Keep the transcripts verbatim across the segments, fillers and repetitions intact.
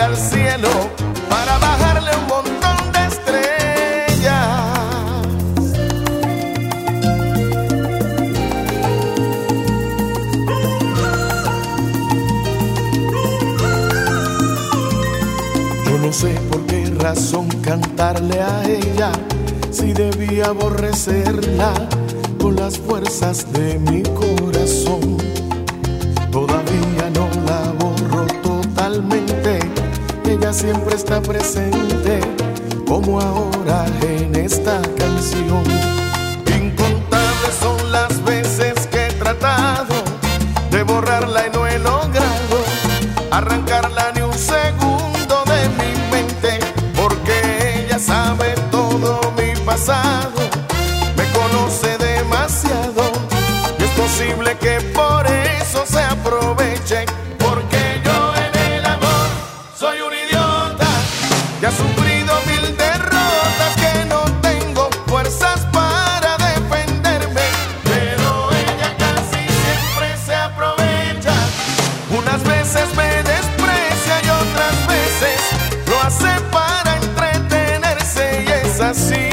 al cielo para bajarle un montón de estrellas. Yo no sé por qué razón cantarle a ella, si debía aborrecerla con las fuerzas de mi corazón. Todavía no la borro totalmente, ella siempre está presente, como ahora en esta canción. Incontables son las veces que he tratado de borrarla y no he logrado arrancarla ni un segundo de mi mente, porque ella sabe todo mi pasado, me conoce demasiado, y es posible que por eso se aproveche, porque yo en el amor soy un idiota que ha sufrido mil derrotas, que no tengo fuerzas para defenderme, pero ella casi siempre se aprovecha. Unas veces me desprecia y otras veces lo hace para entretenerse, y es así.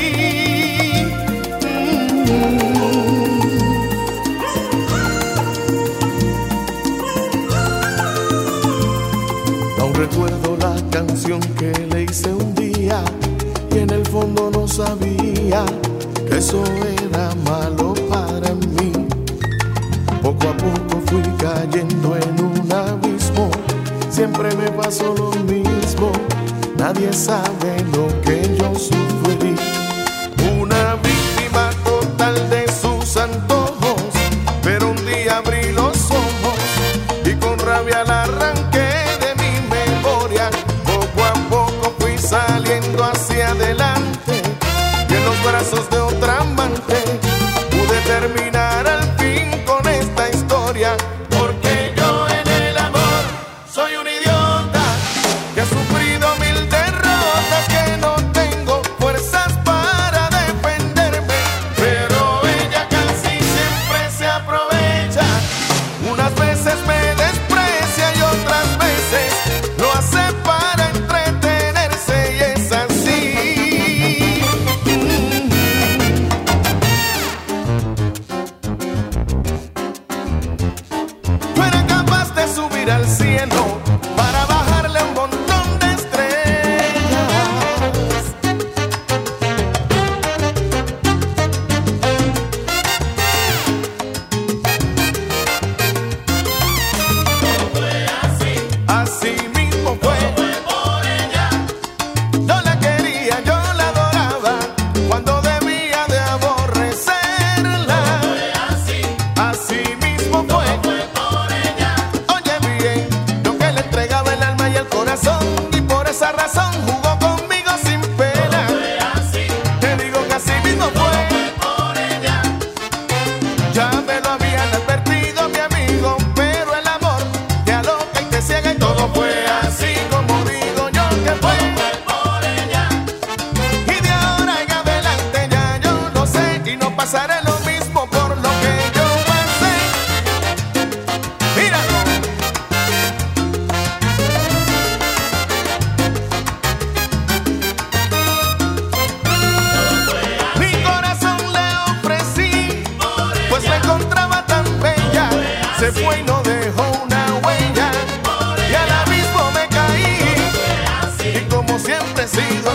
Aún recuerdo la canción que le hice un día, y en el fondo no sabía que eso era malo para mí. Poco a poco fui cayendo en un abismo, siempre me pasó lo mismo, nadie sabe lo que yo sufrí. Una víctima total de sus antojos, pero un día abrí los ojos y con rabia la arranqué de mi memoria. Poco a poco fui saliendo hacia adelante, y en los brazos de otra amante pude terminar al fin con esta historia, porque yo en el amor soy un idiota que ha sufrido mil derrotas, que no tengo fuerzas para defenderme, pero ella casi siempre se aprovecha. Unas veces me desprecia y otras veces lo hace para entretenerse, y es así. Yo era capaz de subir al cielo para bajarle un montón de estrellas. Así mismo fue. Yo la quería, yo la adoraba, cuando debía de aborrecerla. Así mismo fue. Oye bien, yo que le entregaba el alma y el corazón, y por esa razón jugó conmigo sin pena. Te digo que así mismo fue. Ya me lo habían advertido, mi amigo, pero el amor te aloca y te ciega, y todo fue así como digo yo que fue. Y de ahora en adelante ya yo lo sé, y no pasaré lo mismo por lo que yo pasé. Míralo. Mi corazón le ofrecí, pues la encontraba tan bella, se fue y no dejó una huella, y al abismo me caí, y como siempre he sido